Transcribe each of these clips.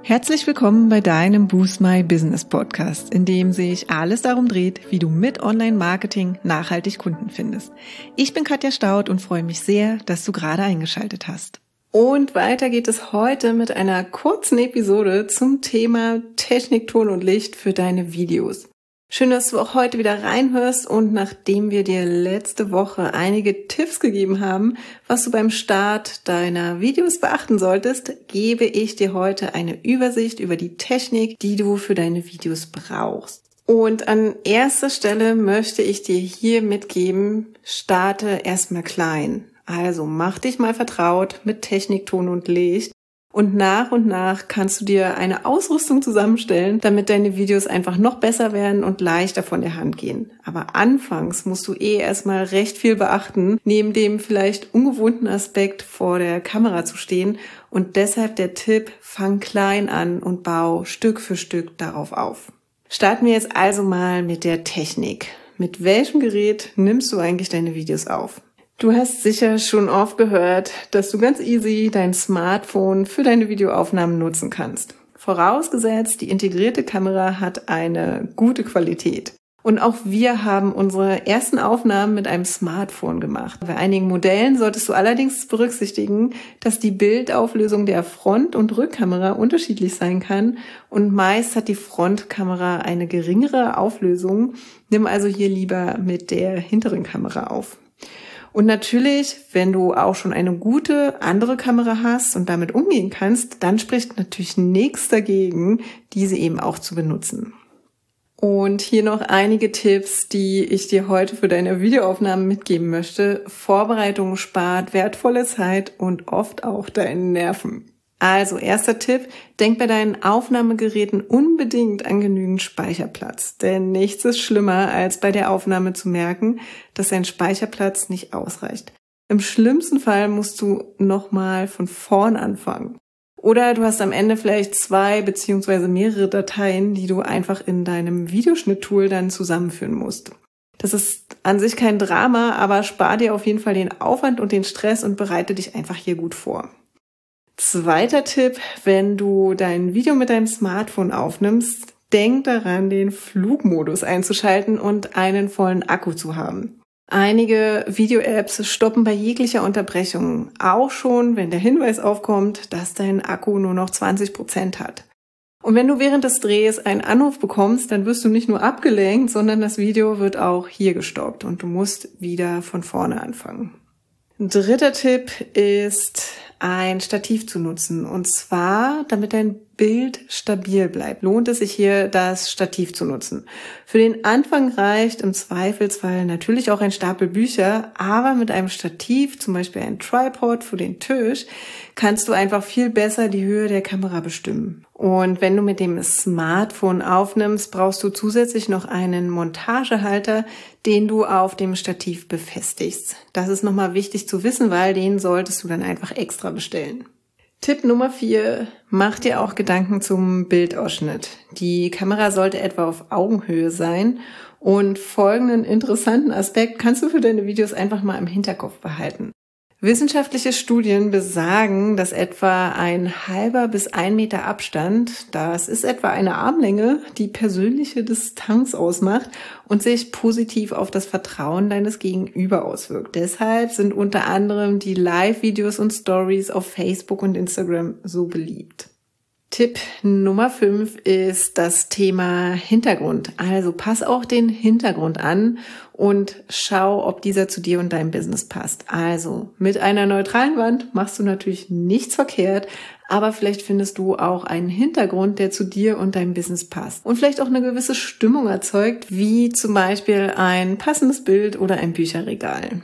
Herzlich willkommen bei deinem Boost My Business Podcast, in dem sich alles darum dreht, wie du mit Online-Marketing nachhaltig Kunden findest. Ich bin Katja Staud und freue mich sehr, dass du gerade eingeschaltet hast. Und weiter geht es heute mit einer kurzen Episode zum Thema Technik, Ton und Licht für deine Videos. Schön, dass du auch heute wieder reinhörst und nachdem wir dir letzte Woche einige Tipps gegeben haben, was du beim Start deiner Videos beachten solltest, gebe ich dir heute eine Übersicht über die Technik, die du für deine Videos brauchst. Und an erster Stelle möchte ich dir hier mitgeben, starte erstmal klein. Also mach dich mal vertraut mit Technik, Ton und Licht. Und nach kannst du dir eine Ausrüstung zusammenstellen, damit deine Videos einfach noch besser werden und leichter von der Hand gehen. Aber anfangs musst du erstmal recht viel beachten, neben dem vielleicht ungewohnten Aspekt vor der Kamera zu stehen. Und deshalb der Tipp, fang klein an und bau Stück für Stück darauf auf. Starten wir jetzt also mal mit der Technik. Mit welchem Gerät nimmst du eigentlich deine Videos auf? Du hast sicher schon oft gehört, dass du ganz easy dein Smartphone für deine Videoaufnahmen nutzen kannst. Vorausgesetzt, die integrierte Kamera hat eine gute Qualität. Und auch wir haben unsere ersten Aufnahmen mit einem Smartphone gemacht. Bei einigen Modellen solltest du allerdings berücksichtigen, dass die Bildauflösung der Front- und Rückkamera unterschiedlich sein kann und meist hat die Frontkamera eine geringere Auflösung. Nimm also hier lieber mit der hinteren Kamera auf. Und natürlich, wenn du auch schon eine gute andere Kamera hast und damit umgehen kannst, dann spricht natürlich nichts dagegen, diese eben auch zu benutzen. Und hier noch einige Tipps, die ich dir heute für deine Videoaufnahmen mitgeben möchte. Vorbereitung spart wertvolle Zeit und oft auch deine Nerven. Also, erster Tipp, denk bei deinen Aufnahmegeräten unbedingt an genügend Speicherplatz. Denn nichts ist schlimmer, als bei der Aufnahme zu merken, dass dein Speicherplatz nicht ausreicht. Im schlimmsten Fall musst du nochmal von vorn anfangen. Oder du hast am Ende vielleicht 2 bzw. mehrere Dateien, die du einfach in deinem Videoschnitttool dann zusammenführen musst. Das ist an sich kein Drama, aber spar dir auf jeden Fall den Aufwand und den Stress und bereite dich einfach hier gut vor. Zweiter Tipp, wenn du dein Video mit deinem Smartphone aufnimmst, denk daran, den Flugmodus einzuschalten und einen vollen Akku zu haben. Einige Video-Apps stoppen bei jeglicher Unterbrechung, auch schon, wenn der Hinweis aufkommt, dass dein Akku nur noch 20% hat. Und wenn du während des Drehs einen Anruf bekommst, dann wirst du nicht nur abgelenkt, sondern das Video wird auch hier gestoppt und du musst wieder von vorne anfangen. Dritter Tipp ist, ein Stativ zu nutzen. Und zwar, damit dein Bild stabil bleibt, lohnt es sich hier, das Stativ zu nutzen. Für den Anfang reicht im Zweifelsfall natürlich auch ein Stapel Bücher, aber mit einem Stativ, zum Beispiel ein Tripod für den Tisch, kannst du einfach viel besser die Höhe der Kamera bestimmen. Und wenn du mit dem Smartphone aufnimmst, brauchst du zusätzlich noch einen Montagehalter, den du auf dem Stativ befestigst. Das ist nochmal wichtig zu wissen, weil den solltest du dann einfach extra bestellen. Tipp Nummer 4, mach dir auch Gedanken zum Bildausschnitt. Die Kamera sollte etwa auf Augenhöhe sein und folgenden interessanten Aspekt kannst du für deine Videos einfach mal im Hinterkopf behalten. Wissenschaftliche Studien besagen, dass etwa ein halber bis 1 Meter Abstand, das ist etwa eine Armlänge, die persönliche Distanz ausmacht und sich positiv auf das Vertrauen deines Gegenüber auswirkt. Deshalb sind unter anderem die Live-Videos und Stories auf Facebook und Instagram so beliebt. Tipp Nummer 5 ist das Thema Hintergrund. Also pass auch den Hintergrund an und schau, ob dieser zu dir und deinem Business passt. Also mit einer neutralen Wand machst du natürlich nichts verkehrt, aber vielleicht findest du auch einen Hintergrund, der zu dir und deinem Business passt und vielleicht auch eine gewisse Stimmung erzeugt, wie zum Beispiel ein passendes Bild oder ein Bücherregal.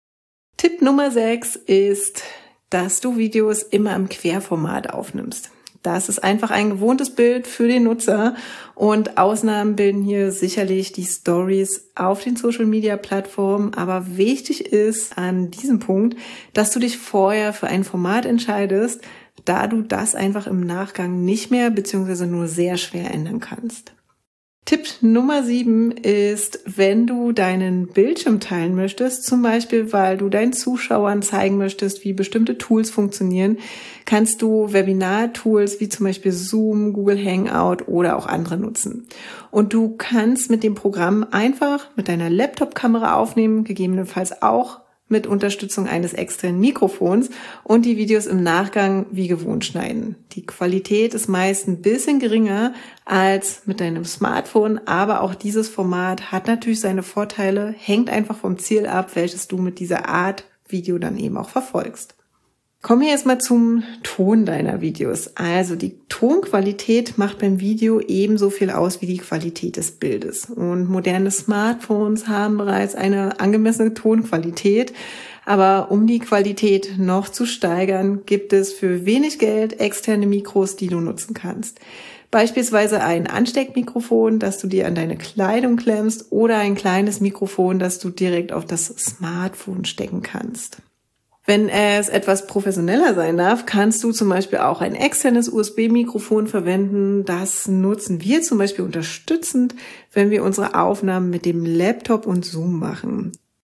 Tipp Nummer 6 ist, dass du Videos immer im Querformat aufnimmst. Das ist einfach ein gewohntes Bild für den Nutzer und Ausnahmen bilden hier sicherlich die Stories auf den Social-Media-Plattformen. Aber wichtig ist an diesem Punkt, dass du dich vorher für ein Format entscheidest, da du das einfach im Nachgang nicht mehr bzw. nur sehr schwer ändern kannst. Tipp Nummer 7 ist, wenn du deinen Bildschirm teilen möchtest, zum Beispiel, weil du deinen Zuschauern zeigen möchtest, wie bestimmte Tools funktionieren, kannst du Webinar-Tools wie zum Beispiel Zoom, Google Hangout oder auch andere nutzen. Und du kannst mit dem Programm einfach mit deiner Laptop-Kamera aufnehmen, gegebenenfalls auch mit Unterstützung eines externen Mikrofons und die Videos im Nachgang wie gewohnt schneiden. Die Qualität ist meist ein bisschen geringer als mit deinem Smartphone, aber auch dieses Format hat natürlich seine Vorteile, hängt einfach vom Ziel ab, welches du mit dieser Art Video dann eben auch verfolgst. Kommen wir jetzt mal zum Ton deiner Videos. Also die Tonqualität macht beim Video ebenso viel aus wie die Qualität des Bildes. Und moderne Smartphones haben bereits eine angemessene Tonqualität. Aber um die Qualität noch zu steigern, gibt es für wenig Geld externe Mikros, die du nutzen kannst. Beispielsweise ein Ansteckmikrofon, das du dir an deine Kleidung klemmst, oder ein kleines Mikrofon, das du direkt auf das Smartphone stecken kannst. Wenn es etwas professioneller sein darf, kannst du zum Beispiel auch ein externes USB-Mikrofon verwenden. Das nutzen wir zum Beispiel unterstützend, wenn wir unsere Aufnahmen mit dem Laptop und Zoom machen.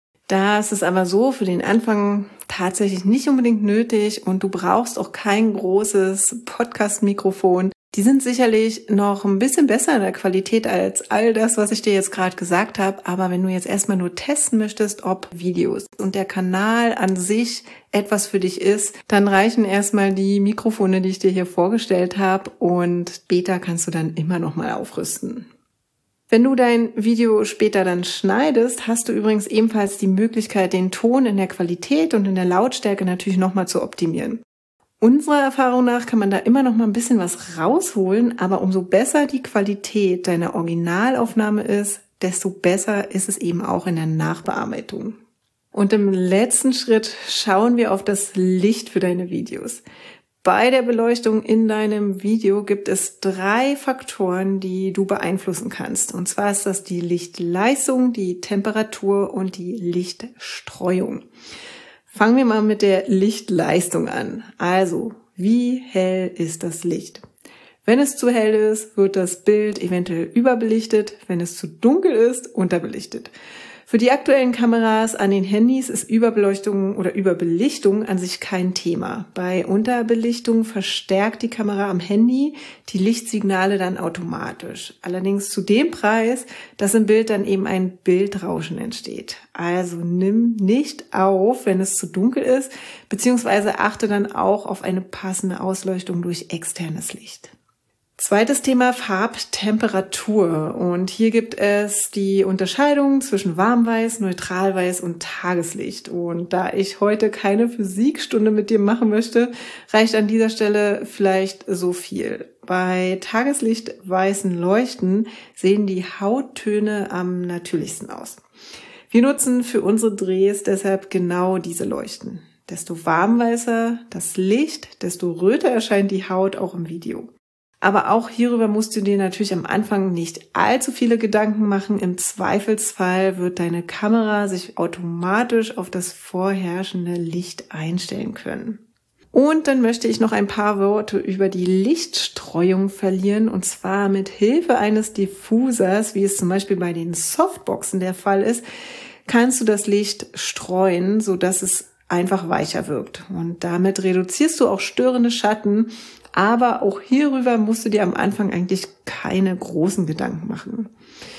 Das ist aber so für den Anfang tatsächlich nicht unbedingt nötig und du brauchst auch kein großes Podcast-Mikrofon. Die sind sicherlich noch ein bisschen besser in der Qualität als all das, was ich dir jetzt gerade gesagt habe. Aber wenn du jetzt erstmal nur testen möchtest, ob Videos und der Kanal an sich etwas für dich ist, dann reichen erstmal die Mikrofone, die ich dir hier vorgestellt habe. Und später kannst du dann immer noch mal aufrüsten. Wenn du dein Video später dann schneidest, hast du übrigens ebenfalls die Möglichkeit, den Ton in der Qualität und in der Lautstärke natürlich nochmal zu optimieren. Unserer Erfahrung nach kann man da immer noch mal ein bisschen was rausholen, aber umso besser die Qualität deiner Originalaufnahme ist, desto besser ist es eben auch in der Nachbearbeitung. Und im letzten Schritt schauen wir auf das Licht für deine Videos. Bei der Beleuchtung in deinem Video gibt es 3 Faktoren, die du beeinflussen kannst. Und zwar ist das die Lichtleistung, die Temperatur und die Lichtstreuung. Fangen wir mal mit der Lichtleistung an. Also, wie hell ist das Licht? Wenn es zu hell ist, wird das Bild eventuell überbelichtet. Wenn es zu dunkel ist, unterbelichtet. Für die aktuellen Kameras an den Handys ist Überbeleuchtung oder Überbelichtung an sich kein Thema. Bei Unterbelichtung verstärkt die Kamera am Handy die Lichtsignale dann automatisch. Allerdings zu dem Preis, dass im Bild dann eben ein Bildrauschen entsteht. Also nimm nicht auf, wenn es zu dunkel ist, beziehungsweise achte dann auch auf eine passende Ausleuchtung durch externes Licht. Zweites Thema, Farbtemperatur. Und hier gibt es die Unterscheidung zwischen Warmweiß, Neutralweiß und Tageslicht. Und da ich heute keine Physikstunde mit dir machen möchte, reicht an dieser Stelle vielleicht so viel. Bei tageslichtweißen Leuchten sehen die Hauttöne am natürlichsten aus. Wir nutzen für unsere Drehs deshalb genau diese Leuchten. Desto warmweißer das Licht, desto röter erscheint die Haut auch im Video. Aber auch hierüber musst du dir natürlich am Anfang nicht allzu viele Gedanken machen. Im Zweifelsfall wird deine Kamera sich automatisch auf das vorherrschende Licht einstellen können. Und dann möchte ich noch ein paar Worte über die Lichtstreuung verlieren, und zwar mit Hilfe eines Diffusers, wie es zum Beispiel bei den Softboxen der Fall ist, kannst du das Licht streuen, sodass es einfach weicher wirkt. Und damit reduzierst du auch störende Schatten. Aber auch hierüber musst du dir am Anfang eigentlich keine großen Gedanken machen.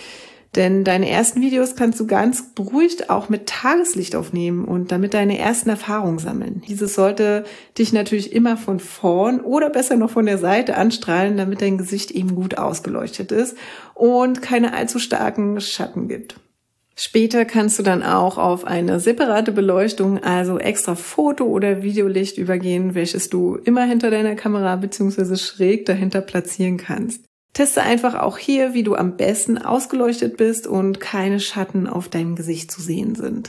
Denn deine ersten Videos kannst du ganz beruhigt auch mit Tageslicht aufnehmen und damit deine ersten Erfahrungen sammeln. Dieses sollte dich natürlich immer von vorn oder besser noch von der Seite anstrahlen, damit dein Gesicht eben gut ausgeleuchtet ist und keine allzu starken Schatten gibt. Später kannst du dann auch auf eine separate Beleuchtung, also extra Foto- oder Videolicht übergehen, welches du immer hinter deiner Kamera bzw. schräg dahinter platzieren kannst. Teste einfach auch hier, wie du am besten ausgeleuchtet bist und keine Schatten auf deinem Gesicht zu sehen sind.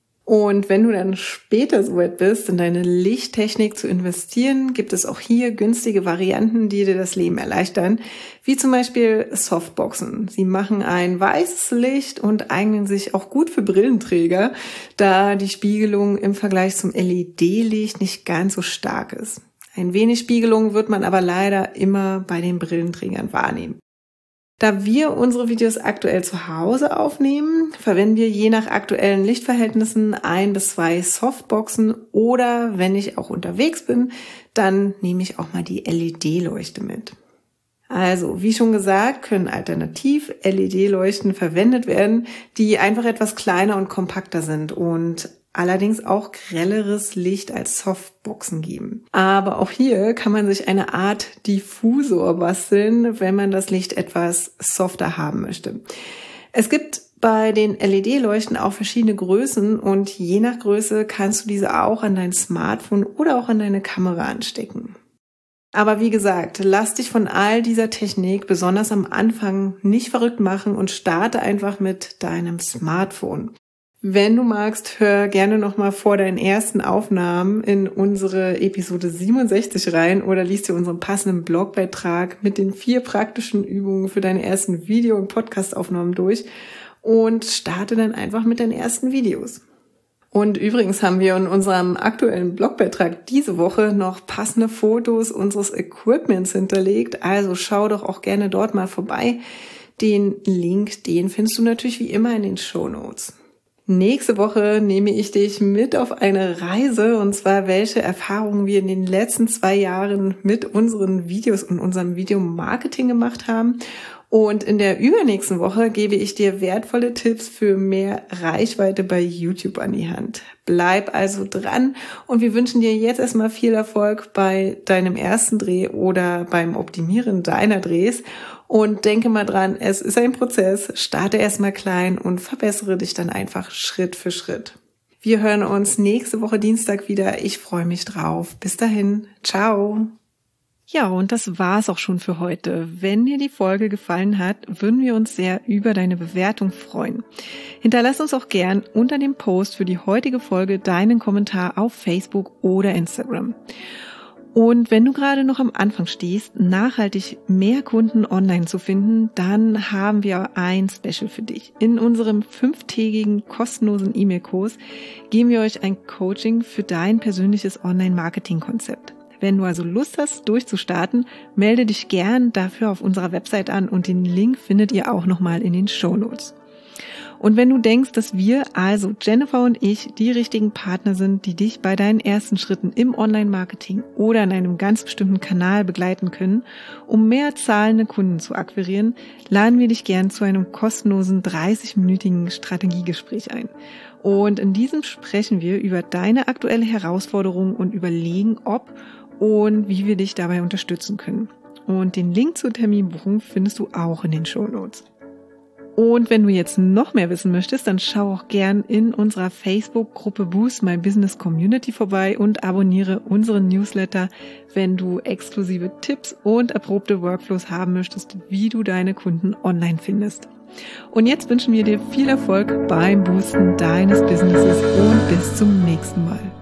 Und wenn du dann später soweit bist, in deine Lichttechnik zu investieren, gibt es auch hier günstige Varianten, die dir das Leben erleichtern, wie zum Beispiel Softboxen. Sie machen ein weißes Licht und eignen sich auch gut für Brillenträger, da die Spiegelung im Vergleich zum LED-Licht nicht ganz so stark ist. Ein wenig Spiegelung wird man aber leider immer bei den Brillenträgern wahrnehmen. Da wir unsere Videos aktuell zu Hause aufnehmen, verwenden wir je nach aktuellen Lichtverhältnissen 1 bis 2 Softboxen oder wenn ich auch unterwegs bin, dann nehme ich auch mal die LED-Leuchte mit. Also, wie schon gesagt, können alternativ LED-Leuchten verwendet werden, die einfach etwas kleiner und kompakter sind und allerdings auch grelleres Licht als Softboxen geben. Aber auch hier kann man sich eine Art Diffusor basteln, wenn man das Licht etwas softer haben möchte. Es gibt bei den LED-Leuchten auch verschiedene Größen und je nach Größe kannst du diese auch an dein Smartphone oder auch an deine Kamera anstecken. Aber wie gesagt, lass dich von all dieser Technik besonders am Anfang nicht verrückt machen und starte einfach mit deinem Smartphone. Wenn du magst, hör gerne nochmal vor deinen ersten Aufnahmen in unsere Episode 67 rein oder liest dir unseren passenden Blogbeitrag mit den 4 praktischen Übungen für deine ersten Video- und Podcast-Aufnahmen durch und starte dann einfach mit deinen ersten Videos. Und übrigens haben wir in unserem aktuellen Blogbeitrag diese Woche noch passende Fotos unseres Equipments hinterlegt, also schau doch auch gerne dort mal vorbei. Den Link, den findest du natürlich wie immer in den Shownotes. Nächste Woche nehme ich dich mit auf eine Reise, und zwar welche Erfahrungen wir in den letzten 2 Jahren mit unseren Videos und unserem Videomarketing gemacht haben. Und in der übernächsten Woche gebe ich dir wertvolle Tipps für mehr Reichweite bei YouTube an die Hand. Bleib also dran und wir wünschen dir jetzt erstmal viel Erfolg bei deinem ersten Dreh oder beim Optimieren deiner Drehs. Und denke mal dran, es ist ein Prozess. Starte erstmal klein und verbessere dich dann einfach Schritt für Schritt. Wir hören uns nächste Woche Dienstag wieder. Ich freue mich drauf. Bis dahin. Ciao. Ja, und das war's auch schon für heute. Wenn dir die Folge gefallen hat, würden wir uns sehr über deine Bewertung freuen. Hinterlass uns auch gern unter dem Post für die heutige Folge deinen Kommentar auf Facebook oder Instagram. Und wenn du gerade noch am Anfang stehst, nachhaltig mehr Kunden online zu finden, dann haben wir ein Special für dich. In unserem 5-tägigen kostenlosen E-Mail-Kurs geben wir euch ein Coaching für dein persönliches Online-Marketing-Konzept. Wenn du also Lust hast, durchzustarten, melde dich gern dafür auf unserer Website an und den Link findet ihr auch nochmal in den Shownotes. Und wenn du denkst, dass wir, also Jennifer und ich, die richtigen Partner sind, die dich bei deinen ersten Schritten im Online-Marketing oder in einem ganz bestimmten Kanal begleiten können, um mehr zahlende Kunden zu akquirieren, laden wir dich gern zu einem kostenlosen 30-minütigen Strategiegespräch ein. Und in diesem sprechen wir über deine aktuelle Herausforderung und überlegen, ob und wie wir dich dabei unterstützen können. Und den Link zur Terminbuchung findest du auch in den Shownotes. Und wenn du jetzt noch mehr wissen möchtest, dann schau auch gern in unserer Facebook-Gruppe Boost My Business Community vorbei und abonniere unseren Newsletter, wenn du exklusive Tipps und erprobte Workflows haben möchtest, wie du deine Kunden online findest. Und jetzt wünschen wir dir viel Erfolg beim Boosten deines Businesses und bis zum nächsten Mal.